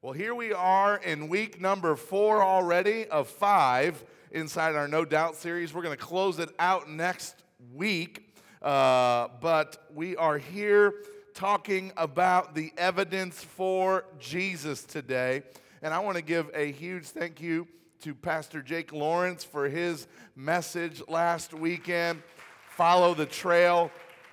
Well, here we are in week number 4 already of 5 inside our No Doubt series. We're going to close it out next week, but we are here talking about the evidence for Jesus today. And I want to give a huge thank you to Pastor Jake Lawrence for his message last weekend, Follow the Trail,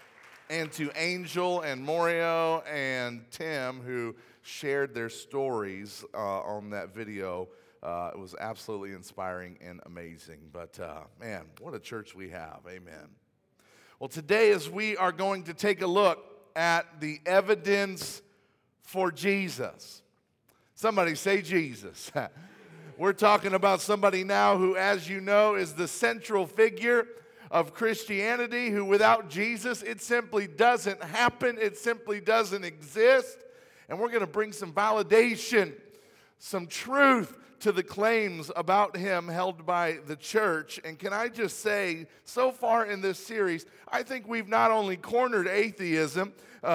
and to Angel and Morio and Tim who shared their stories on that video. It was absolutely inspiring and amazing. But man, what a church we have. Amen. Well, today as we are going to take a look at the evidence for Jesus. Somebody say Jesus. We're talking about somebody now who, as you know, is the central figure of Christianity, who without Jesus, it simply doesn't happen. It simply doesn't exist. And we're going to bring some validation, some truth to the claims about him held by the church. And can I just say, so far in this series, I think we've not only cornered atheism,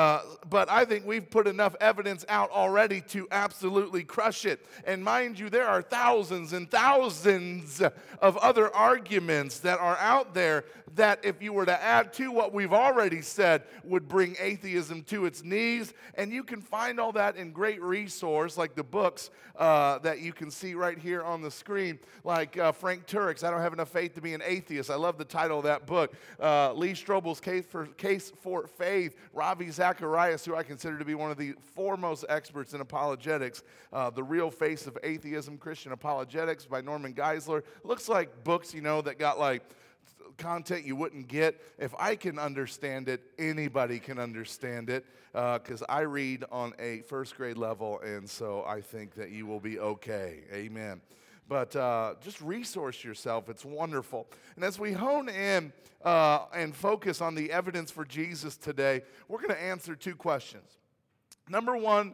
but I think we've put enough evidence out already to absolutely crush it. And mind you, there are thousands and thousands of other arguments that are out there that if you were to add to what we've already said would bring atheism to its knees. And you can find all that in great resource like the books that you can see right here on the screen, like Frank Turek's I Don't Have Enough Faith to Be an Atheist. I love the title of that book. Lee Strobel's Case for Faith. Ravi Zacharias, who I consider to be one of the foremost experts in apologetics. The Real Face of Atheism, Christian Apologetics by Norman Geisler. Looks like books, that got like content you wouldn't get. If I can understand it, anybody can understand it, because I read on a first grade level, and so I think that you will be okay. Amen. But just resource yourself. It's wonderful. And as we hone in and focus on the evidence for Jesus today, we're going to answer 2 questions. Number 1,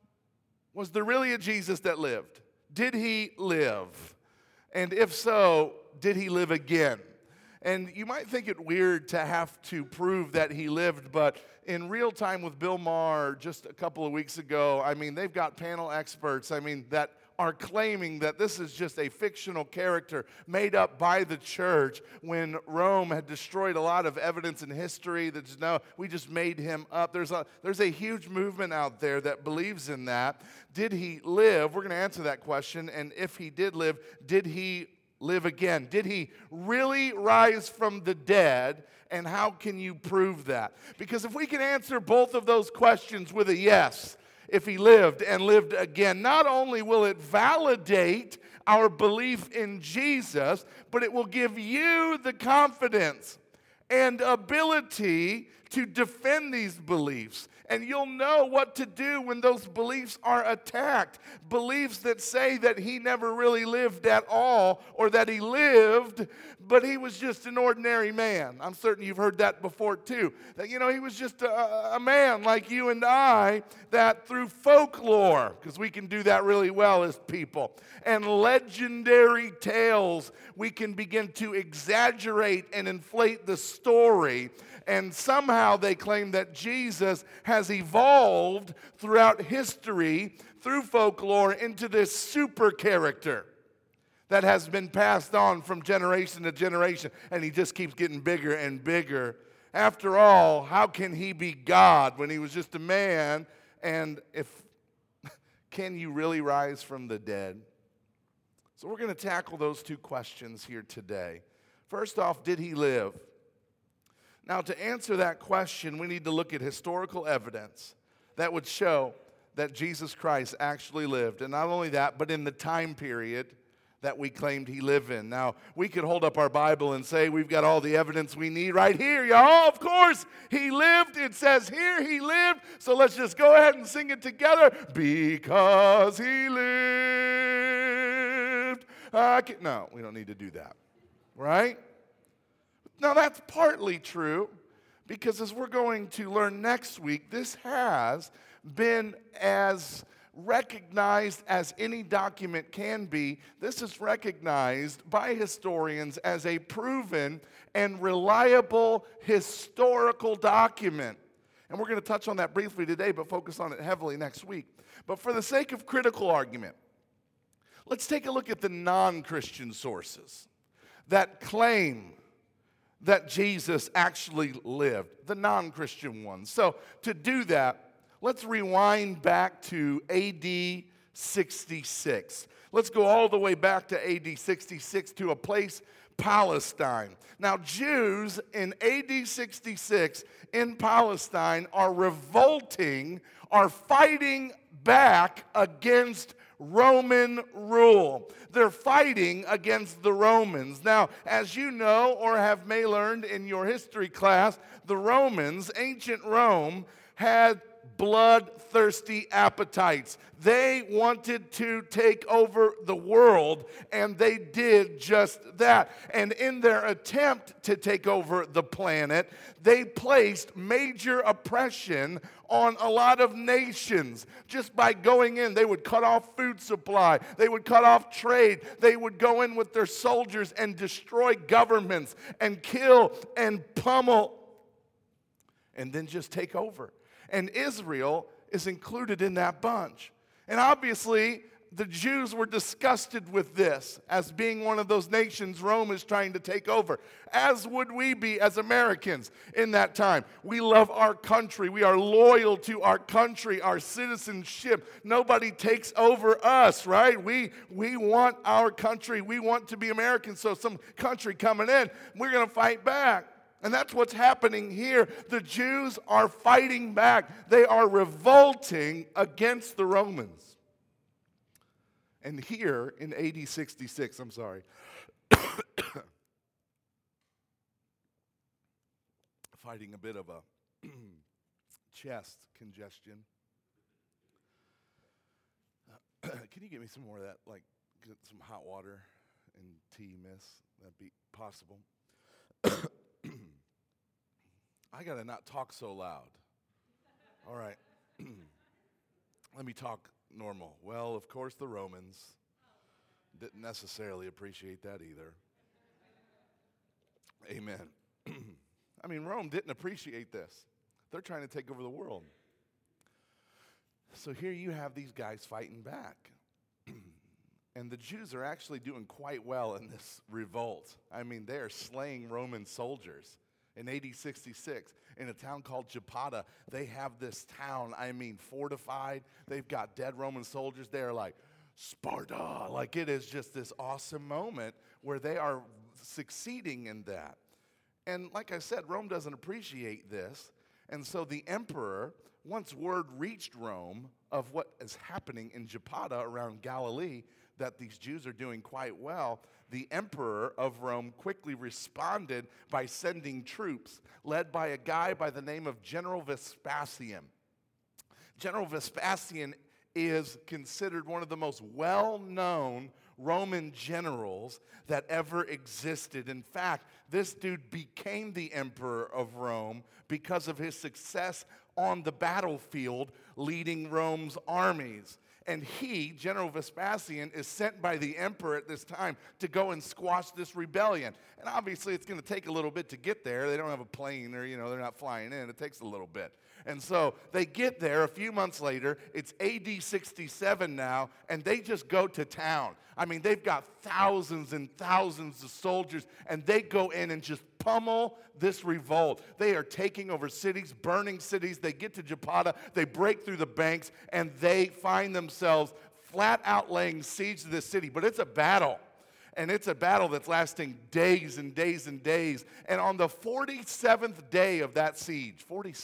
was there really a Jesus that lived? Did he live? And if so, did he live again? And you might think it weird to have to prove that he lived, but in real time with Bill Maher just a couple of weeks ago, they've got panel experts, that are claiming that this is just a fictional character made up by the church when Rome had destroyed a lot of evidence in history that we just made him up. There's a huge movement out there that believes in that. Did he live? We're going to answer that question. And if he did live, did he live again? Did he really rise from the dead? And how can you prove that? Because if we can answer both of those questions with a yes, if he lived and lived again, not only will it validate our belief in Jesus, but it will give you the confidence and ability to defend these beliefs. And you'll know what to do when those beliefs are attacked. Beliefs that say that he never really lived at all, or that he lived, but he was just an ordinary man. I'm certain you've heard that before too. That, he was just a man like you and I, that through folklore, because we can do that really well as people, and legendary tales, we can begin to exaggerate and inflate the story. And somehow they claim that Jesus has evolved throughout history, through folklore, into this super character that has been passed on from generation to generation, and he just keeps getting bigger and bigger. After all, how can he be God when he was just a man? And can you really rise from the dead? So we're going to tackle those 2 questions here today. First off, did he live? Now, to answer that question, we need to look at historical evidence that would show that Jesus Christ actually lived. And not only that, but in the time period that we claimed he lived in. Now, we could hold up our Bible and say we've got all the evidence we need right here, y'all. Of course, he lived. It says here he lived. So let's just go ahead and sing it together. Because he lived. No, we don't need to do that, right? Now, that's partly true, because as we're going to learn next week, this has been as recognized as any document can be. This is recognized by historians as a proven and reliable historical document. And we're going to touch on that briefly today, but focus on it heavily next week. But for the sake of critical argument, let's take a look at the non-Christian sources that claim that Jesus actually lived, the non-Christian ones. So to do that, let's rewind back to AD 66. Let's go all the way back to AD 66 to a place, Palestine. Now, Jews in AD 66 in Palestine are revolting, are fighting back against Roman rule. They're fighting against the Romans. Now, as you know or may learned in your history class, the Romans, ancient Rome, had bloodthirsty appetites. They wanted to take over the world, and they did just that. And in their attempt to take over the planet, they placed major oppression on a lot of nations. Just by going in, they would cut off food supply. They would cut off trade. They would go in with their soldiers and destroy governments and kill and pummel and then just take over. And Israel is included in that bunch. And obviously, the Jews were disgusted with this as being one of those nations Rome is trying to take over, as would we be as Americans in that time. We love our country. We are loyal to our country, our citizenship. Nobody takes over us, right? We want our country. We want to be Americans. So some country coming in, we're going to fight back. And that's what's happening here. The Jews are fighting back. They are revolting against the Romans. And here in AD 66, fighting a bit of a chest congestion. Can you get me some more of that, like get some hot water and tea, miss? That'd be possible. I got to not talk so loud. All right. Let me talk normal. Well, of course, the Romans didn't necessarily appreciate that either. Amen. I mean, Rome didn't appreciate this. They're trying to take over the world. So here you have these guys fighting back. And the Jews are actually doing quite well in this revolt. I mean, they are slaying Roman soldiers. In AD 66, in a town called Japata, they have this town, fortified. They've got dead Roman soldiers. They are like, Sparta. Like, it is just this awesome moment where they are succeeding in that. And like I said, Rome doesn't appreciate this. And so the emperor, once word reached Rome of what is happening in Japata around Galilee, that these Jews are doing quite well, the emperor of Rome quickly responded by sending troops led by a guy by the name of General Vespasian. General Vespasian is considered one of the most well-known Roman generals that ever existed. In fact, this dude became the emperor of Rome because of his success on the battlefield leading Rome's armies. And he, General Vespasian, is sent by the emperor at this time to go and squash this rebellion. And obviously, it's going to take a little bit to get there. They don't have a plane or, they're not flying in. It takes a little bit. And so they get there a few months later. It's AD 67 now, and they just go to town. I mean, they've got thousands and thousands of soldiers, and they go in and just pummel this revolt. They are taking over cities, burning cities. They get to Japata, they break through the banks, and they find themselves flat out laying siege to this city. But it's a battle. And it's a battle that's lasting days and days and days. And on the 47th day of that siege,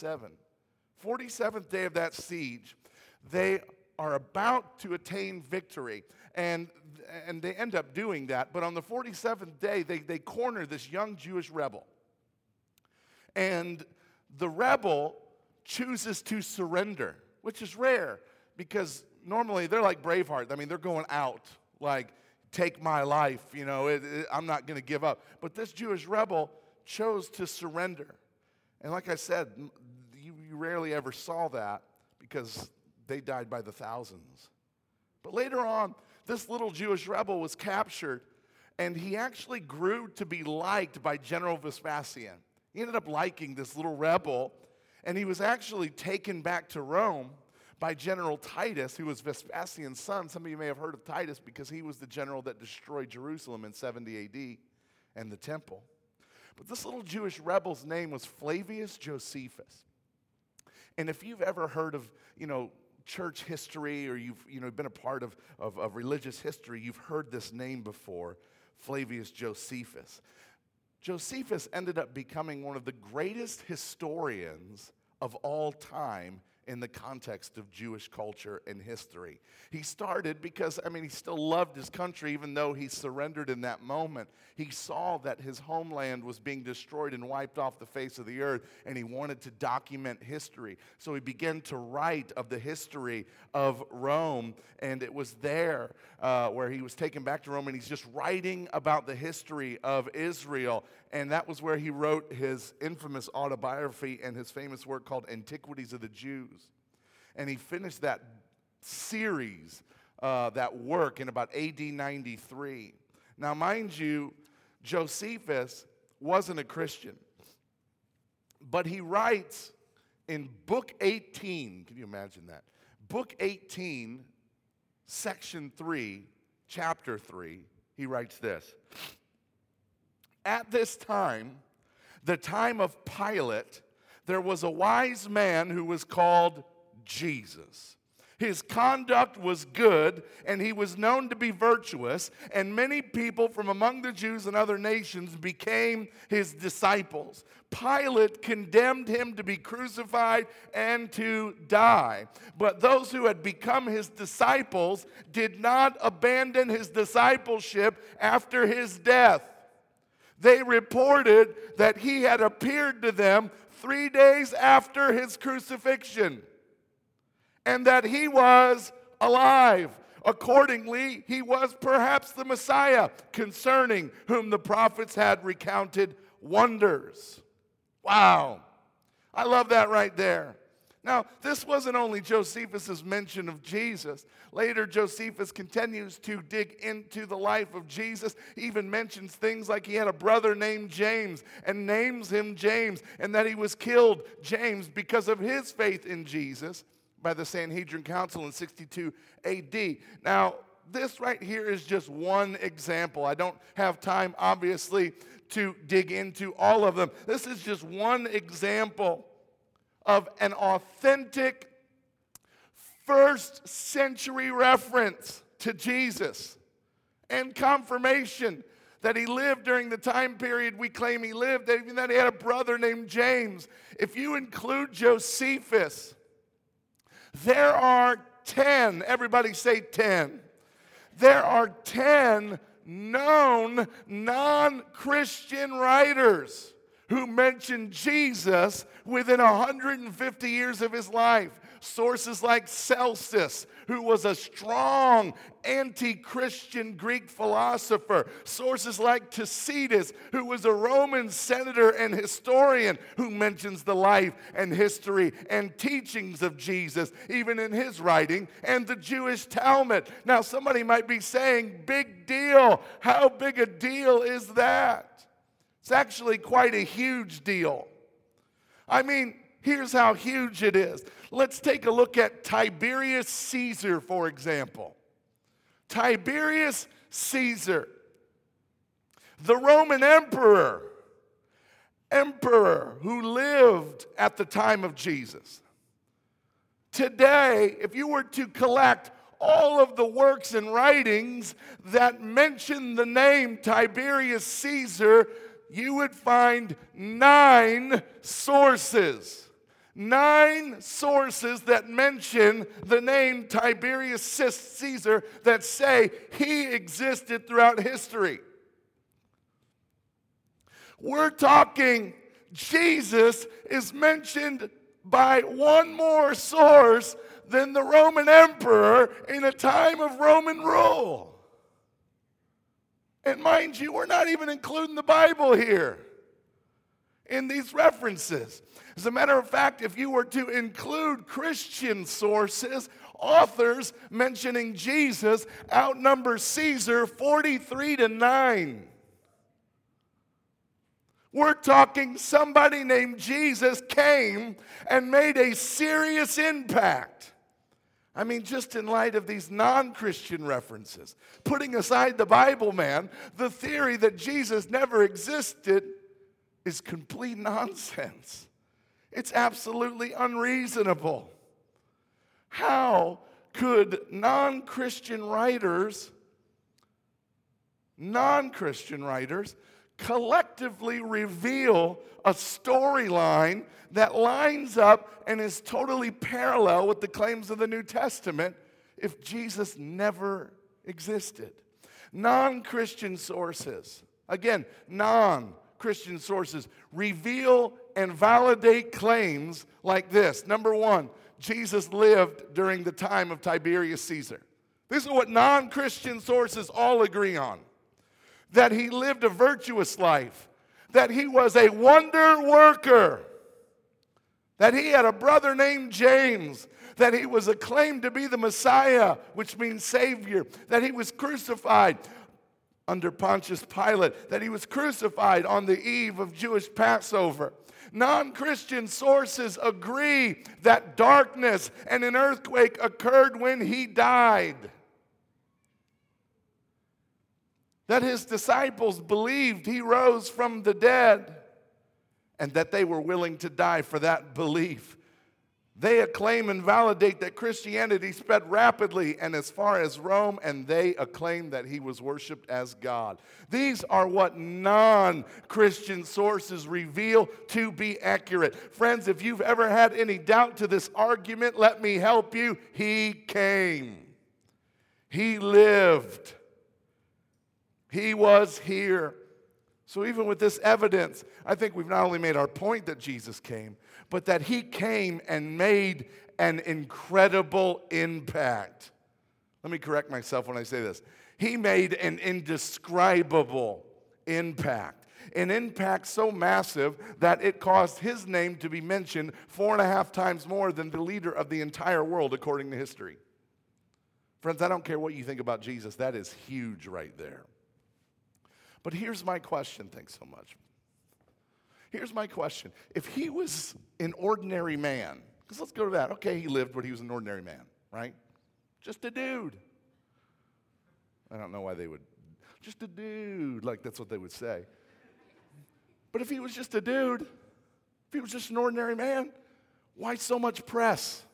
47th day of that siege, they are about to attain victory. And they end up doing that. But on the 47th day, they corner this young Jewish rebel. And the rebel chooses to surrender, which is rare because normally they're like Braveheart. I mean, they're going out like, take my life, I'm not going to give up. But this Jewish rebel chose to surrender. And like I said, you rarely ever saw that because they died by the thousands. But later on, this little Jewish rebel was captured, and he actually grew to be liked by General Vespasian. He ended up liking this little rebel, And he was actually taken back to Rome by General Titus, who was Vespasian's son. Some of you may have heard of Titus because he was the general that destroyed Jerusalem in 70 AD and the temple. But this little Jewish rebel's name was Flavius Josephus. And if you've ever heard of, church history, or you've been a part of religious history, you've heard this name before, Flavius Josephus. Josephus ended up becoming one of the greatest historians of all time in the context of Jewish culture and history. He started because, he still loved his country even though he surrendered in that moment. He saw that his homeland was being destroyed and wiped off the face of the earth, and he wanted to document history. So he began to write of the history of Rome, and it was there where he was taken back to Rome, and he's just writing about the history of Israel. And that was where he wrote his infamous autobiography and his famous work called Antiquities of the Jews. And he finished that series, that work, in about AD 93. Now, mind you, Josephus wasn't a Christian. But he writes in Book 18, can you imagine that? Book 18, Section 3, Chapter 3, he writes this. At this time, the time of Pilate, there was a wise man who was called Jesus. His conduct was good, and he was known to be virtuous, and many people from among the Jews and other nations became his disciples. Pilate condemned him to be crucified and to die. But those who had become his disciples did not abandon his discipleship after his death. They reported that he had appeared to them 3 days after his crucifixion, and that he was alive. Accordingly, he was perhaps the Messiah, concerning whom the prophets had recounted wonders. Wow. I love that right there. Now, this wasn't only Josephus' mention of Jesus. Later, Josephus continues to dig into the life of Jesus. He even mentions things like he had a brother named James and names him James, and that he was killed, James, because of his faith in Jesus by the Sanhedrin Council in 62 AD. Now, this right here is just one example. I don't have time, obviously, to dig into all of them. This is just one example of an authentic first century reference to Jesus and confirmation that he lived during the time period we claim he lived, even that he had a brother named James. If you include Josephus, there are 10, everybody say 10. There are 10 known non-Christian writers who mentioned Jesus within 150 years of his life. Sources like Celsus, who was a strong anti-Christian Greek philosopher. Sources like Tacitus, who was a Roman senator and historian, who mentions the life and history and teachings of Jesus, even in his writing, and the Jewish Talmud. Now, somebody might be saying, big deal. How big a deal is that? It's actually quite a huge deal. Here's how huge it is. Let's take a look at Tiberius Caesar, for example. Tiberius Caesar, the Roman emperor who lived at the time of Jesus. Today, if you were to collect all of the works and writings that mention the name Tiberius Caesar, you would find 9 sources. 9 sources that mention the name Tiberius Caesar that say he existed throughout history. We're talking Jesus is mentioned by one more source than the Roman emperor in a time of Roman rule. And mind you, we're not even including the Bible here in these references. As a matter of fact, if you were to include Christian sources, authors mentioning Jesus outnumber Caesar 43-9. We're talking somebody named Jesus came and made a serious impact. I mean, just in light of these non-Christian references, putting aside the Bible, man, the theory that Jesus never existed is complete nonsense. It's absolutely unreasonable. How could non-Christian writers collectively reveal a storyline that lines up and is totally parallel with the claims of the New Testament if Jesus never existed? Non-Christian sources, again, non-Christian sources, reveal and validate claims like this. Number one, Jesus lived during the time of Tiberius Caesar. This is what non-Christian sources all agree on. That he lived a virtuous life, that he was a wonder worker, that he had a brother named James, that he was acclaimed to be the Messiah, which means Savior, that he was crucified under Pontius Pilate, that he was crucified on the eve of Jewish Passover. Non-Christian sources agree that darkness and an earthquake occurred when he died. That his disciples believed he rose from the dead, and that they were willing to die for that belief. They acclaim and validate that Christianity spread rapidly and as far as Rome, and they acclaim that he was worshiped as God. These are what non-Christian sources reveal to be accurate. Friends, if you've ever had any doubt to this argument, let me help you. He came. He lived. He was here. So even with this evidence, I think we've not only made our point that Jesus came, but that he came and made an incredible impact. Let me correct myself when I say this. He made an indescribable impact. An impact so massive that it caused his name to be mentioned 4.5 times more than the leader of the entire world, according to history. Friends, I don't care what you think about Jesus. That is huge right there. But here's my question. Thanks so much. Here's my question. If he was an ordinary man, because let's go to that. Okay, he lived, but he was an ordinary man, right? Just a dude. I don't know why they would, just a dude, like that's what they would say. But if he was just a dude, if he was just an ordinary man, why so much press?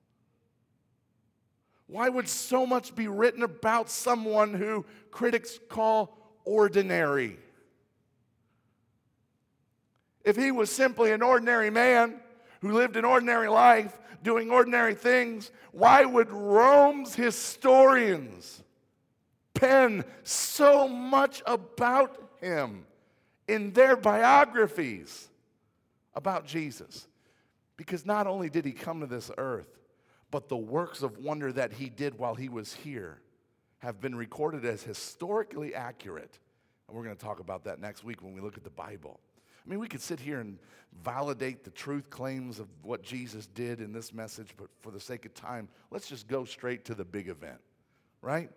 Why would so much be written about someone who critics call ordinary? If he was simply an ordinary man who lived an ordinary life, doing ordinary things, why would Rome's historians pen so much about him in their biographies about Jesus? Because not only did he come to this earth, but the works of wonder that he did while he was here have been recorded as historically accurate. And we're going to talk about that next week when we look at the Bible. I mean, we could sit here and validate the truth claims of what Jesus did in this message, but for the sake of time, let's just go straight to the big event, right?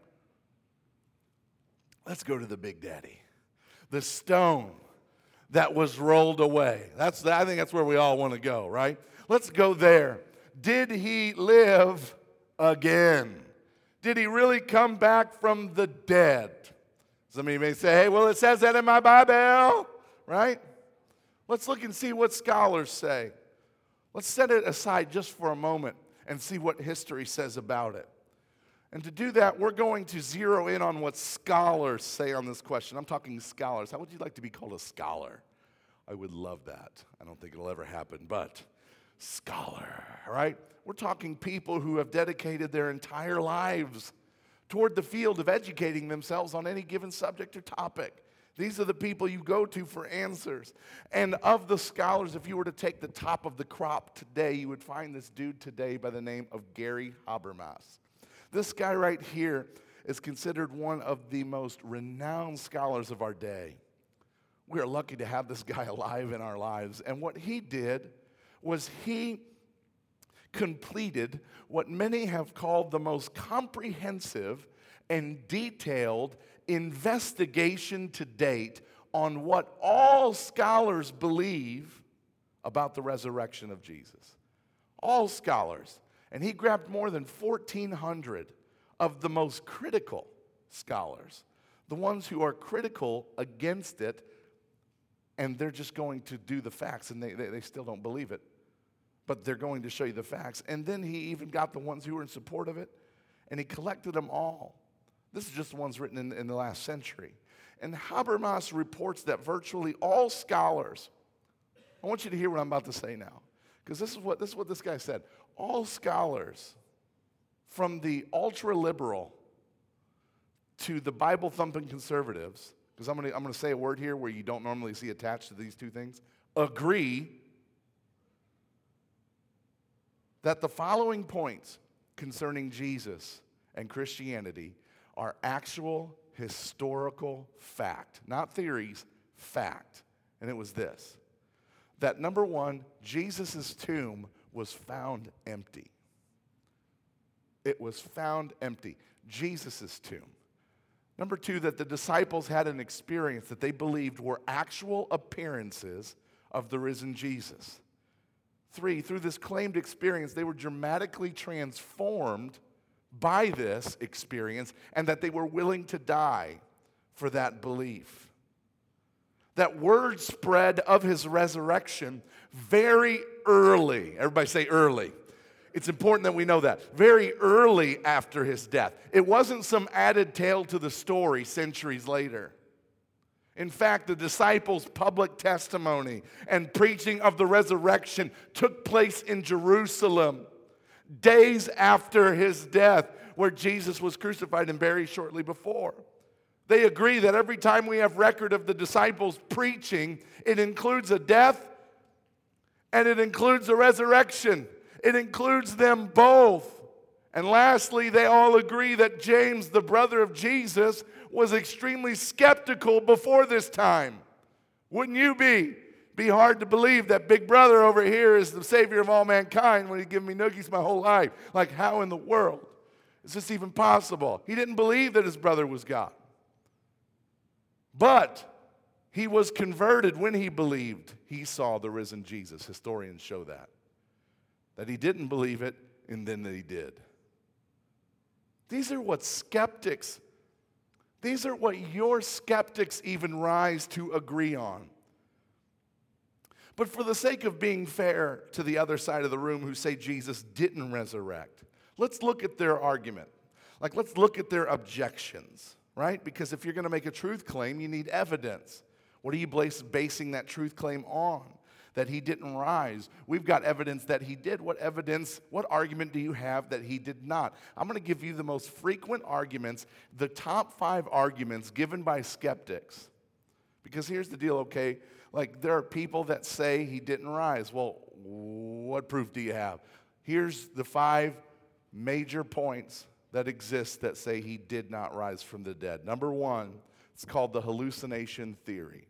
Let's go to the Big Daddy. The stone that was rolled away. I think that's where we all want to go, right? Let's go there. Did he live again? Did he really come back from the dead? Some of you may say, hey, well, it says that in my Bible, right? Let's look and see what scholars say. Let's set it aside just for a moment and see what history says about it. And to do that, we're going to zero in on what scholars say on this question. I'm talking scholars. How would you like to be called a scholar? I would love that. I don't think it'll ever happen, but scholar, right? We're talking people who have dedicated their entire lives toward the field of educating themselves on any given subject or topic. These are the people you go to for answers. And of the scholars, if you were to take the top of the crop today, you would find this dude today by the name of Gary Habermas. This guy right here is considered one of the most renowned scholars of our day. We are lucky to have this guy alive in our lives. And what he did was he completed what many have called the most comprehensive and detailed investigation to date on what all scholars believe about the resurrection of Jesus. All scholars. And he grabbed more than 1,400 of the most critical scholars, the ones who are critical against it, and they're just going to do the facts, and they still don't believe it. But they're going to show you the facts. And then he even got the ones who were in support of it, and he collected them all. This is just the ones written in the last century. And Habermas reports that virtually all scholars, I want you to hear what I'm about to say now, because this is what this guy said. All scholars, from the ultra-liberal to the Bible-thumping conservatives, because I'm gonna say a word here where you don't normally see attached to these two things, agree that the following points concerning Jesus and Christianity are actual historical fact. Not theories, fact. And it was this: that number one, Jesus' tomb was found empty. It was found empty. Jesus' tomb. Number two, that the disciples had an experience that they believed were actual appearances of the risen Jesus. Three, through this claimed experience, they were dramatically transformed by this experience, and that they were willing to die for that belief. That word spread of his resurrection very early. Everybody say early. It's important that we know that. Very early after his death. It wasn't some added tale to the story centuries later. In fact, the disciples' public testimony and preaching of the resurrection took place in Jerusalem days after his death, where Jesus was crucified and buried shortly before. They agree that every time we have record of the disciples preaching, it includes a death and it includes a resurrection. It includes them both. And lastly, they all agree that James, the brother of Jesus, was extremely skeptical before this time. Wouldn't you be? Be hard to believe that big brother over here is the Savior of all mankind when he's given me noogies my whole life. Like, how in the world is this even possible? He didn't believe that his brother was God. But he was converted when he believed he saw the risen Jesus. Historians show that. That he didn't believe it, and then that he did. These are what your skeptics even rise to agree on. But for the sake of being fair to the other side of the room who say Jesus didn't resurrect, let's look at their argument. Like, let's look at their objections, right? Because if you're going to make a truth claim, you need evidence. What are you basing that truth claim on? That he didn't rise. We've got evidence that he did. What argument do you have that he did not? I'm going to give you the most frequent arguments, the top 5 arguments given by skeptics. Because here's the deal, okay? Like, there are people that say he didn't rise. Well, what proof do you have? Here's the 5 major points that exist that say he did not rise from the dead. Number 1, it's called the hallucination theory.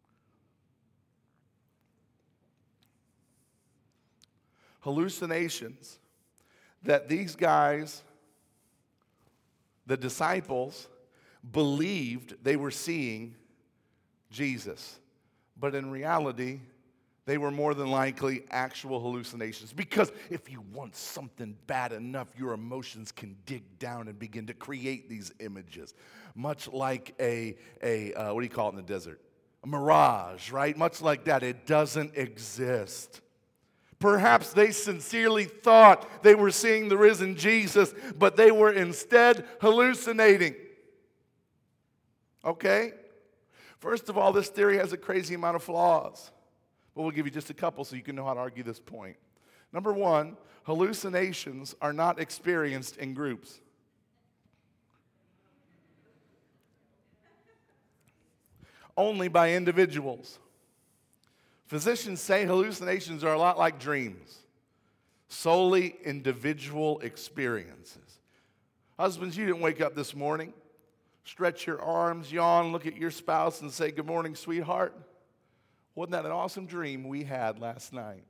Hallucinations that these guys, the disciples, believed they were seeing Jesus. But in reality, they were more than likely actual hallucinations. Because if you want something bad enough, your emotions can dig down and begin to create these images. Much like a what do you call it in the desert? A mirage, right? Much like that. It doesn't exist. Perhaps they sincerely thought they were seeing the risen Jesus, but they were instead hallucinating. Okay? First of all, this theory has a crazy amount of flaws. But we'll give you just a couple so you can know how to argue this point. Number 1, hallucinations are not experienced in groups. Only by individuals. Physicians say hallucinations are a lot like dreams. Solely individual experiences. Husbands, you didn't wake up this morning, stretch your arms, yawn, look at your spouse and say, "Good morning, sweetheart." Wasn't that an awesome dream we had last night?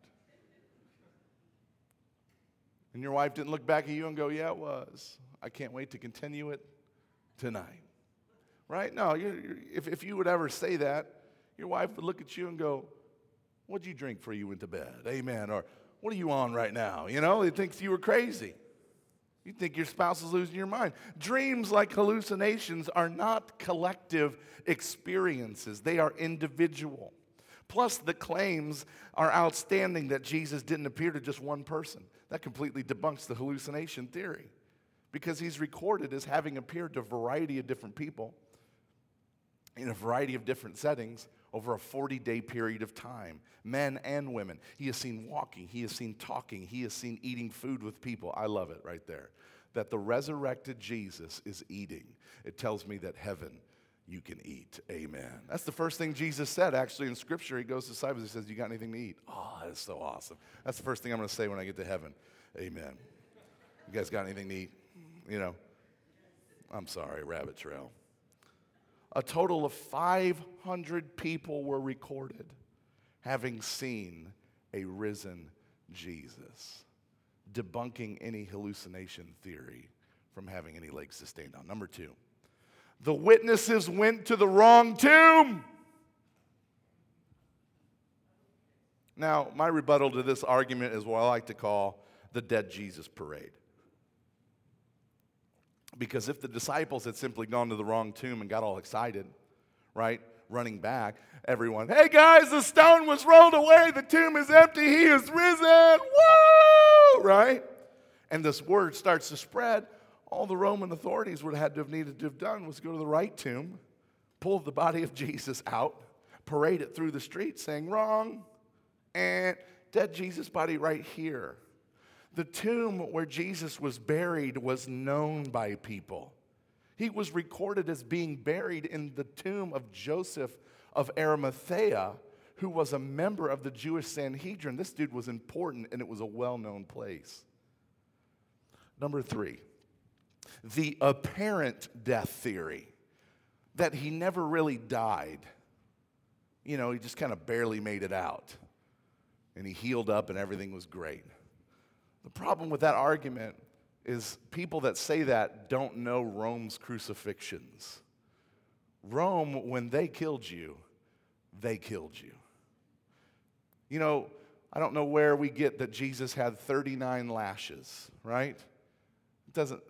And your wife didn't look back at you and go, "Yeah, it was. I can't wait to continue it tonight." Right? No, if you would ever say that, Your wife would look at you and go, what'd you drink before you went to bed? Amen. Or what are you on right now? You know, they think you were crazy. You think your spouse is losing your mind. Dreams, like hallucinations, are not collective experiences. They are individual. Plus, the claims are outstanding that Jesus didn't appear to just one person. That completely debunks the hallucination theory because he's recorded as having appeared to a variety of different people in a variety of different settings over a 40-day period of time, men and women. He is seen walking, he is seen talking, he is seen eating food with people. I love it right there. That the resurrected Jesus is eating. It tells me that heaven, you can eat. Amen. That's the first thing Jesus said, actually, in Scripture. He goes to the disciples, he says, you got anything to eat? Oh, that's so awesome. That's the first thing I'm going to say when I get to heaven. Amen. You guys got anything to eat? You know, I'm sorry, rabbit trail. A total of 500 people were recorded having seen a risen Jesus, debunking any hallucination theory from having any legs to stand on. Number 2, the witnesses went to the wrong tomb. Now, my rebuttal to this argument is what I like to call the dead Jesus parade. Because if the disciples had simply gone to the wrong tomb and got all excited, right, running back, everyone, hey guys, the stone was rolled away, the tomb is empty, he is risen, woo, right? And this word starts to spread. All the Roman authorities would have needed to have done was go to the right tomb, pull the body of Jesus out, parade it through the street saying, wrong, and dead Jesus' body right here. The tomb where Jesus was buried was known by people. He was recorded as being buried in the tomb of Joseph of Arimathea, who was a member of the Jewish Sanhedrin. This dude was important, and it was a well-known place. Number 3, the apparent death theory, that he never really died. You know, he just kind of barely made it out, and he healed up, and everything was great. The problem with that argument is people that say that don't know Rome's crucifixions. Rome, when they killed you, they killed you. You know, I don't know where we get that Jesus had 39 lashes, right? It doesn't.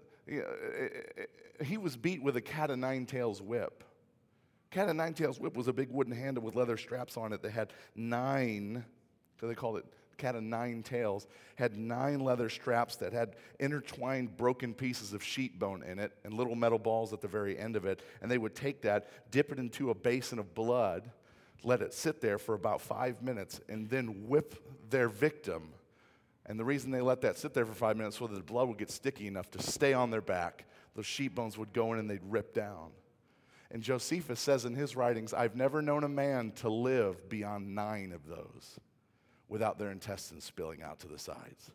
He was beat with a cat o' nine tails whip. Cat o' nine tails whip was a big wooden handle with leather straps on it that had 9, so they called it cat of 9 tails, had 9 leather straps that had intertwined broken pieces of sheep bone in it and little metal balls at the very end of it. And they would take that, dip it into a basin of blood, let it sit there for about 5 minutes, and then whip their victim. And the reason they let that sit there for 5 minutes so that the blood would get sticky enough to stay on their back. Those sheep bones would go in and they'd rip down. And Josephus says in his writings, I've never known a man to live beyond 9 of those without their intestines spilling out to the sides.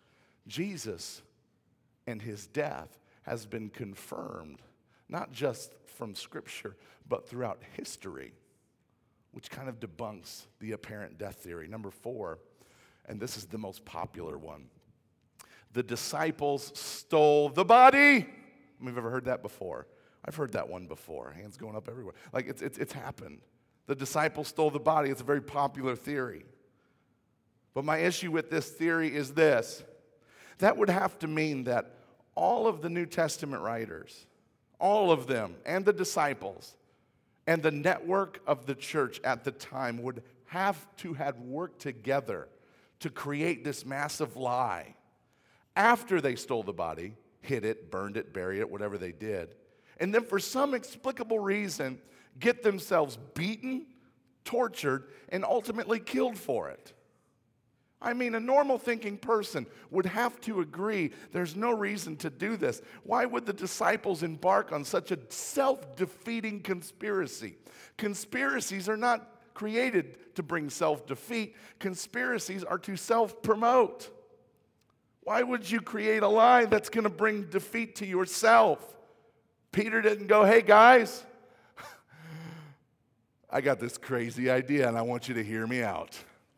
Jesus and his death has been confirmed, not just from Scripture, but throughout history, which kind of debunks the apparent death theory. Number 4, and this is the most popular one. The disciples stole the body. We've ever heard that before. I've heard that one before. Hands going up everywhere. Like it's happened. The disciples stole the body. It's a very popular theory. But my issue with this theory is this. That would have to mean that all of the New Testament writers, all of them, and the disciples, and the network of the church at the time would have to have worked together to create this massive lie. After they stole the body, hid it, burned it, buried it, whatever they did, and then for some explicable reason, get themselves beaten, tortured, and ultimately killed for it. I mean, a normal thinking person would have to agree there's no reason to do this. Why would the disciples embark on such a self-defeating conspiracy? Conspiracies are not created to bring self-defeat. Conspiracies are to self-promote. Why would you create a lie that's going to bring defeat to yourself? Peter didn't go, hey guys, I got this crazy idea and I want you to hear me out.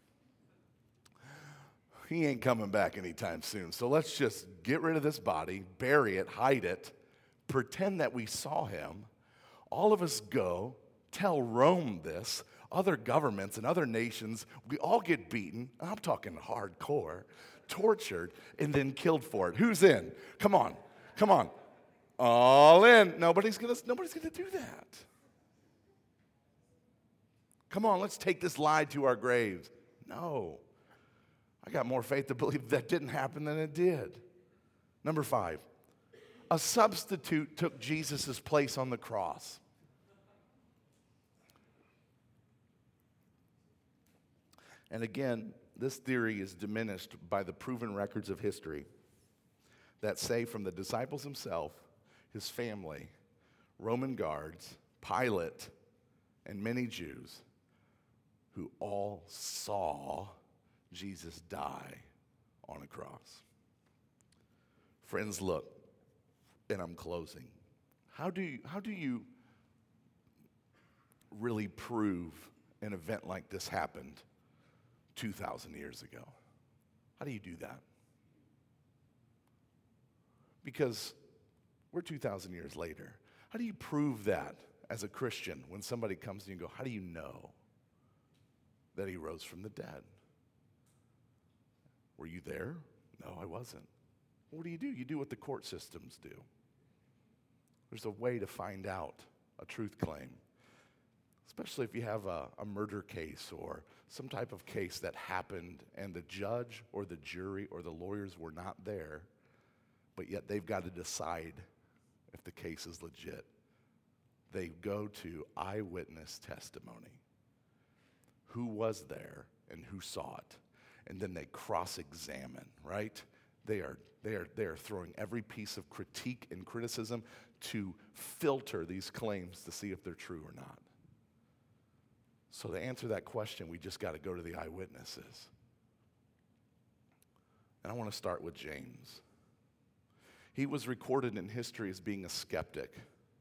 He ain't coming back anytime soon. So let's just get rid of this body, bury it, hide it, pretend that we saw him. All of us go, tell Rome this. other governments and other nations, we all get beaten, and I'm talking hardcore, tortured, and then killed for it. Who's in? Come on. Come on. All in. Nobody's gonna do that. Come on, let's take this lie to our graves. No. I got more faith to believe that didn't happen than it did. Number 5, a substitute took Jesus' place on the cross. And again, this theory is diminished by the proven records of history that say from the disciples himself, his family, Roman guards, Pilate, and many Jews who all saw Jesus die on a cross. Friends, look, and I'm closing. How do you really prove an event like this happened 2,000 years ago? How do you do that? Because we're 2,000 years later. How do you prove that as a Christian when somebody comes to you and go, how do you know that he rose from the dead? Were you there? No, I wasn't. What do? You do what the court systems do. There's a way to find out a truth claim, especially if you have a murder case or some type of case that happened and the judge or the jury or the lawyers were not there, but yet they've got to decide if the case is legit. They go to eyewitness testimony. Who was there and who saw it? And then they cross-examine, right? They are throwing every piece of critique and criticism to filter these claims to see if they're true or not. So to answer that question, we just got to go to the eyewitnesses. And I want to start with James. He was recorded in history as being a skeptic,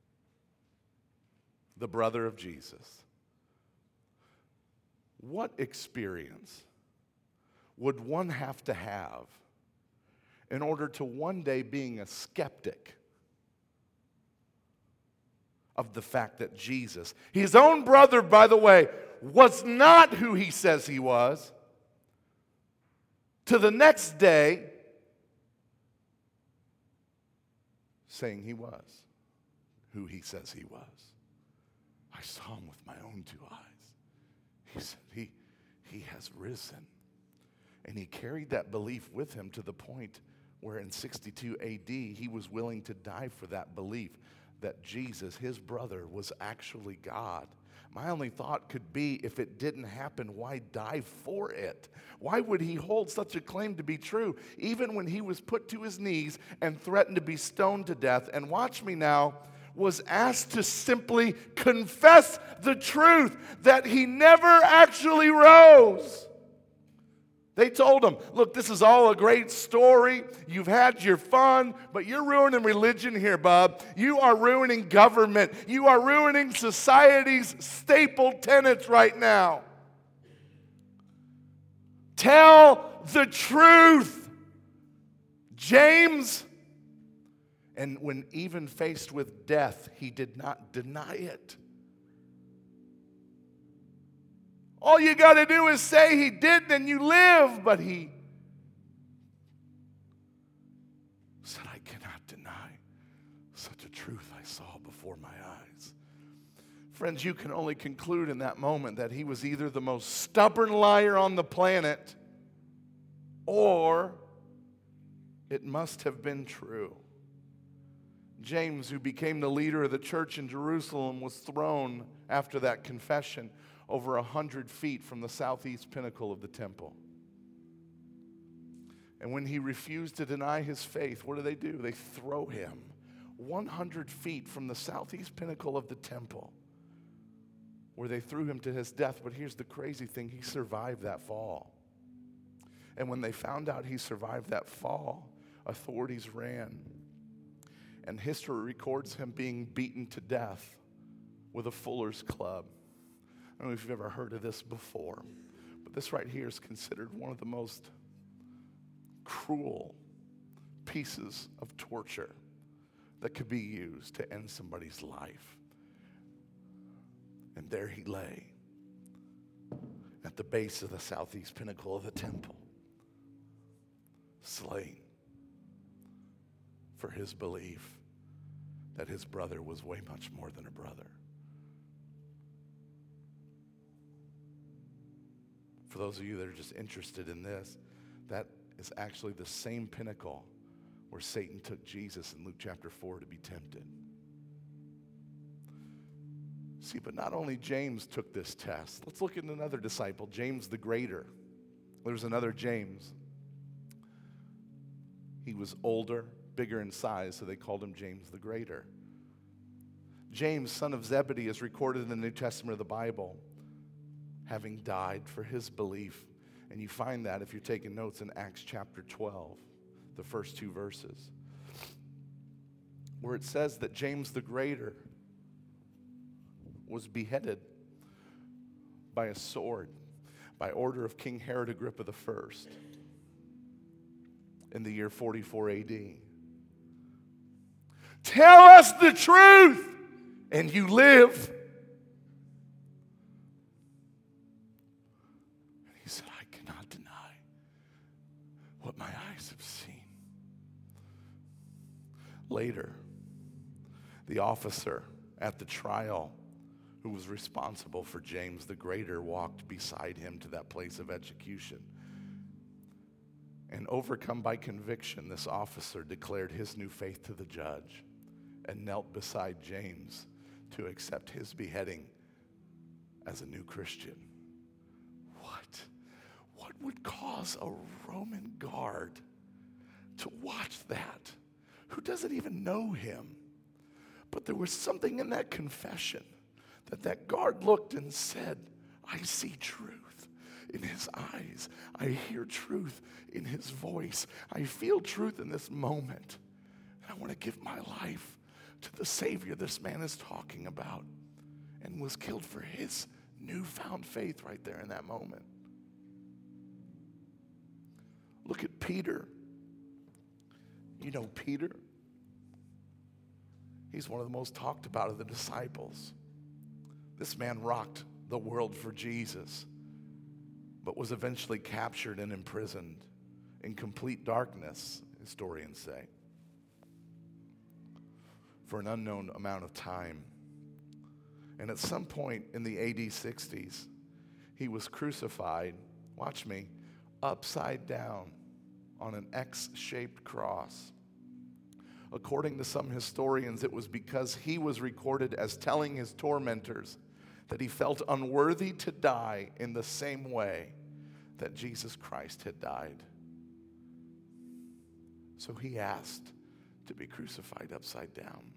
the brother of Jesus. What experience would one have to have in order to one day being a skeptic of the fact that Jesus, his own brother, by the way, was not who he says he was, to the next day saying he was who he says he was? I saw him with my own 2 eyes. He said he has risen. And he carried that belief with him to the point where in 62 AD, he was willing to die for that belief that Jesus, his brother, was actually God. My only thought could be, if it didn't happen, why die for it? Why would he hold such a claim to be true, even when he was put to his knees and threatened to be stoned to death? And watch me now, was asked to simply confess the truth that he never actually rose. They told him, look, this is all a great story. You've had your fun, but you're ruining religion here, bub. You are ruining government. You are ruining society's staple tenets right now. Tell the truth, James. And when even faced with death, he did not deny it. All you got to do is say he did, and you live. But he said, I cannot deny such a truth I saw before my eyes. Friends, you can only conclude in that moment that he was either the most stubborn liar on the planet, or it must have been true. James, who became the leader of the church in Jerusalem, was thrown after that confession over 100 feet from the southeast pinnacle of the temple. And when he refused to deny his faith, what do? They throw him 100 feet from the southeast pinnacle of the temple, where they threw him to his death. But here's the crazy thing, he survived that fall. And when they found out he survived that fall, authorities ran. And history records him being beaten to death with a fuller's club. I don't know if you've ever heard of this before, but this right here is considered one of the most cruel pieces of torture that could be used to end somebody's life. And there he lay, at the base of the southeast pinnacle of the temple, slain for his belief that his brother was way much more than a brother. For those of you that are just interested in this, that is actually the same pinnacle where Satan took Jesus in Luke chapter 4 to be tempted. See, but not only James took this test. Let's look at another disciple, James the Greater. There's another James. He was older, bigger in size, so they called him James the Greater. James, son of Zebedee, is recorded in the New Testament of the Bible, having died for his belief. And you find that, if you're taking notes, in Acts chapter 12, the first 2 verses, where it says that James the Greater was beheaded by a sword by order of King Herod Agrippa I in the year 44 AD. Tell us the truth and you live. And he said, I cannot deny what my eyes have seen. Later, the officer at the trial who was responsible for James the Greater walked beside him to that place of execution. And overcome by conviction, this officer declared his new faith to the judge and knelt beside James to accept his beheading as a new Christian. What would cause a Roman guard to watch that? Who doesn't even know him? But there was something in that confession that guard looked and said, I see truth in his eyes. I hear truth in his voice. I feel truth in this moment. And I want to give my life to the Savior this man is talking about, and was killed for his newfound faith right there in that moment. Look at Peter. You know Peter? He's one of the most talked about of the disciples. This man rocked the world for Jesus, but was eventually captured and imprisoned in complete darkness, historians say, for an unknown amount of time. And at some point in the AD 60s, he was crucified, watch me, upside down on an X-shaped cross. According to some historians, it was because he was recorded as telling his tormentors that he felt unworthy to die in the same way that Jesus Christ had died. So he asked to be crucified upside down.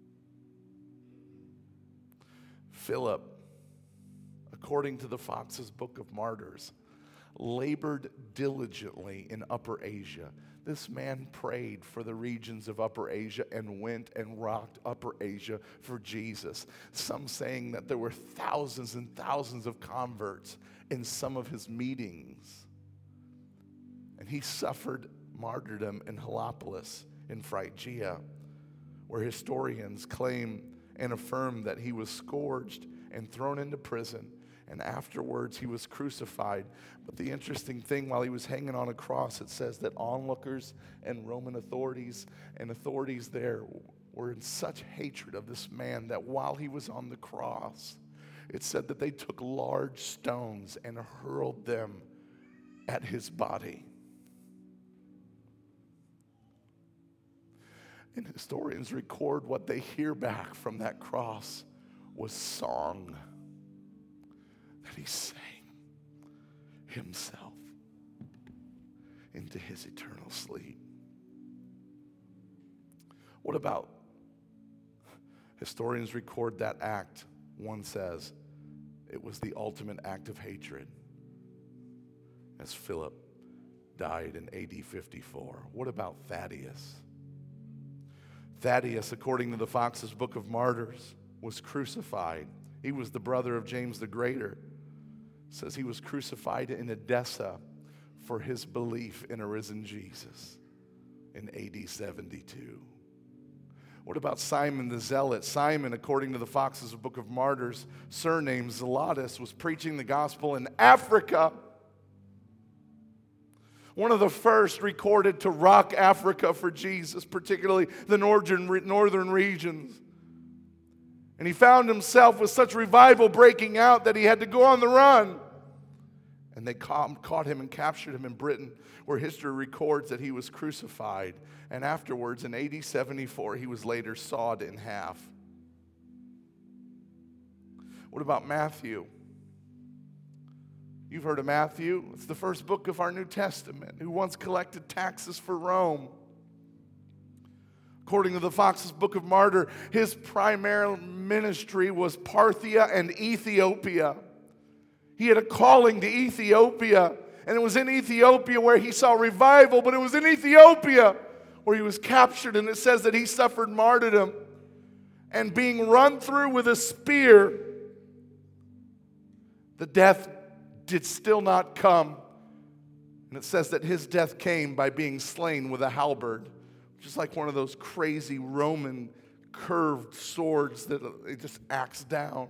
Philip, according to the Fox's Book of Martyrs, labored diligently in Upper Asia. This man prayed for the regions of Upper Asia and went and rocked Upper Asia for Jesus. Some saying that there were thousands and thousands of converts in some of his meetings. And he suffered martyrdom in Heliopolis in Phrygia, where historians claim and affirm that he was scourged and thrown into prison. And afterwards, he was crucified. But the interesting thing, while he was hanging on a cross, it says that onlookers and Roman authorities and authorities there were in such hatred of this man that while he was on the cross, it said that they took large stones and hurled them at his body. And historians record what they hear back from that cross was song that he sang himself into his eternal sleep. What about historians record that act? One says it was the ultimate act of hatred as Philip died in AD 54. What about Thaddeus? Thaddeus, according to the Fox's Book of Martyrs, was crucified. He was the brother of James the Greater. It says he was crucified in Edessa for his belief in a risen Jesus in AD 72. What about Simon the Zealot? Simon, according to the Fox's Book of Martyrs, surnamed Zelotes, was preaching the gospel in Africa. One of the first recorded to rock Africa for Jesus, particularly the northern regions. And he found himself with such revival breaking out that he had to go on the run. And they caught him and captured him in Britain, where history records that he was crucified. And afterwards, in AD 74, he was later sawed in half. What about Matthew? You've heard of Matthew. It's the first book of our New Testament, who once collected taxes for Rome. According to the Fox's Book of Martyr, his primary ministry was Parthia and Ethiopia. He had a calling to Ethiopia, and it was in Ethiopia where he saw revival, but it was in Ethiopia where he was captured, and it says that he suffered martyrdom and being run through with a spear. The death did still not come. And it says that his death came by being slain with a halberd, which is like one of those crazy Roman curved swords that it just axes down.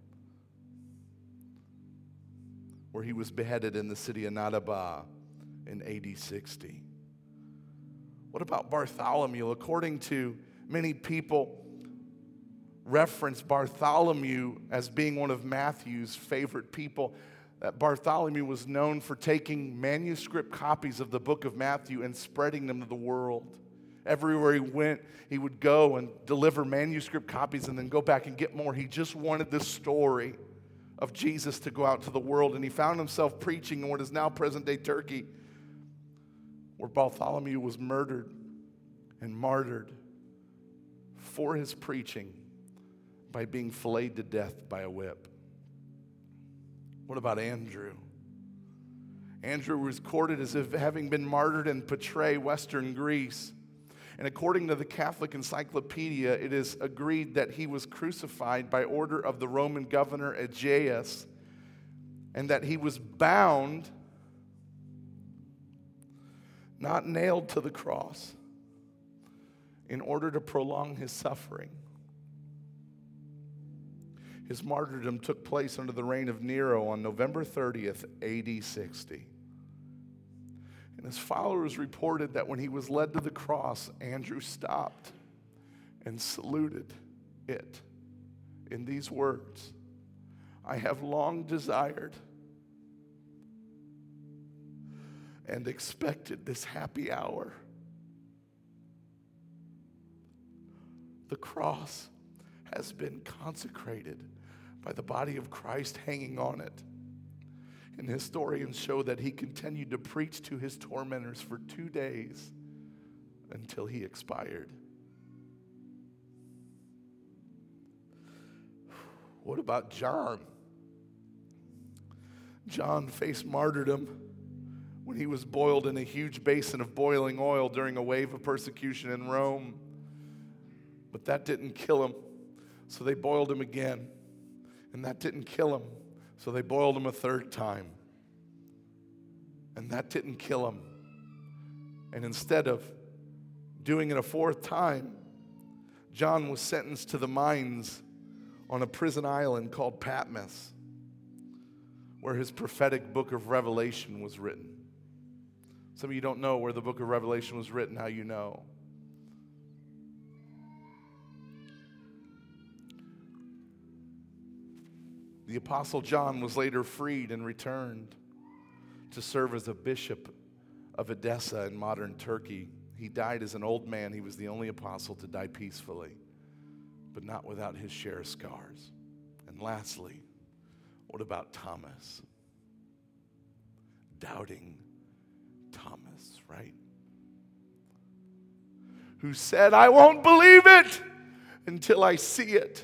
Where he was beheaded in the city of Nadabah in AD 60. What about Bartholomew? According to many people, reference Bartholomew as being one of Matthew's favorite people. That Bartholomew was known for taking manuscript copies of the book of Matthew and spreading them to the world. Everywhere he went, he would go and deliver manuscript copies and then go back and get more. He just wanted this story of Jesus to go out to the world. And he found himself preaching in what is now present-day Turkey, where Bartholomew was murdered and martyred for his preaching by being filleted to death by a whip. What about Andrew? Andrew was recorded as if having been martyred in Patrae, western Greece. And according to the Catholic Encyclopedia, it is agreed that he was crucified by order of the Roman governor Aegeus, and that he was bound, not nailed to the cross, in order to prolong his suffering. His martyrdom took place under the reign of Nero on November 30th, AD 60. And his followers reported that when he was led to the cross, Andrew stopped and saluted it in these words, "I have long desired and expected this happy hour." The cross has been consecrated by the body of Christ hanging on it. And historians show that he continued to preach to his tormentors for 2 days until he expired. What about John? John faced martyrdom when he was boiled in a huge basin of boiling oil during a wave of persecution in Rome. But that didn't kill him, so they boiled him again. And that didn't kill him, so they boiled him a third time. And that didn't kill him. And instead of doing it a fourth time, John was sentenced to the mines on a prison island called Patmos, where his prophetic book of Revelation was written. Some of you don't know where the book of Revelation was written. How you know? The Apostle John was later freed and returned to serve as a bishop of Edessa in modern Turkey. He died as an old man. He was the only apostle to die peacefully, but not without his share of scars. And lastly, what about Thomas? Doubting Thomas, right? Who said, "I won't believe it until I see it.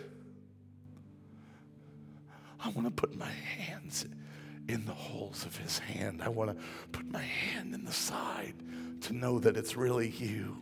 I want to put my hands in the holes of his hand. I want to put my hand in the side to know that it's really you."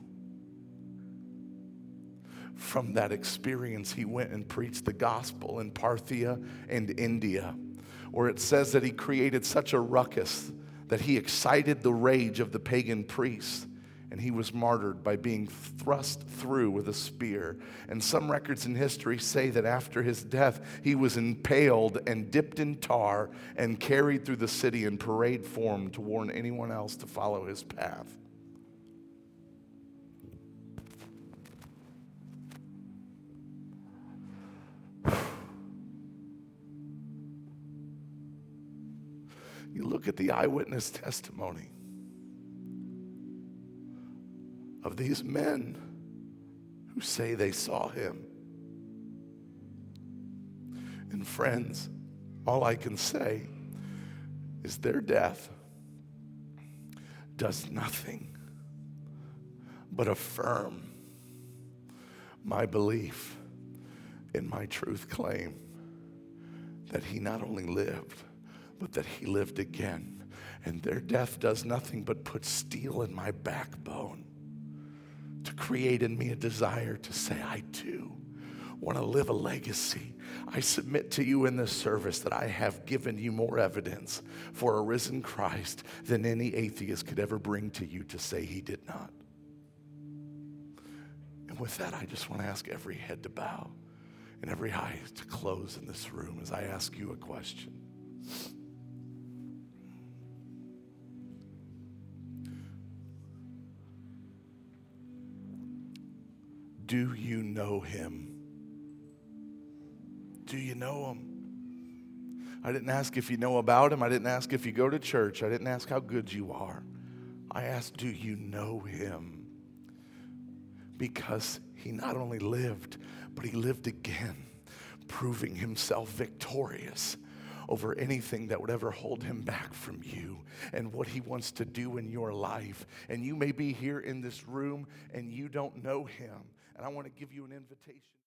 From that experience, he went and preached the gospel in Parthia and India, where it says that he created such a ruckus that he excited the rage of the pagan priests, and he was martyred by being thrust through with a spear. And some records in history say that after his death, he was impaled and dipped in tar and carried through the city in parade form to warn anyone else to follow his path. You look at the eyewitness testimony of these men who say they saw him. And friends, all I can say is their death does nothing but affirm my belief in my truth claim that he not only lived, but that he lived again. And their death does nothing but put steel in my backbone to create in me a desire to say, I too want to live a legacy. I submit to you in this service that I have given you more evidence for a risen Christ than any atheist could ever bring to you to say he did not. And with that, I just want to ask every head to bow and every eye to close in this room as I ask you a question. Do you know him? Do you know him? I didn't ask if you know about him. I didn't ask if you go to church. I didn't ask how good you are. I asked, do you know him? Because he not only lived, but he lived again, proving himself victorious over anything that would ever hold him back from you and what he wants to do in your life. And you may be here in this room and you don't know him. And I want to give you an invitation.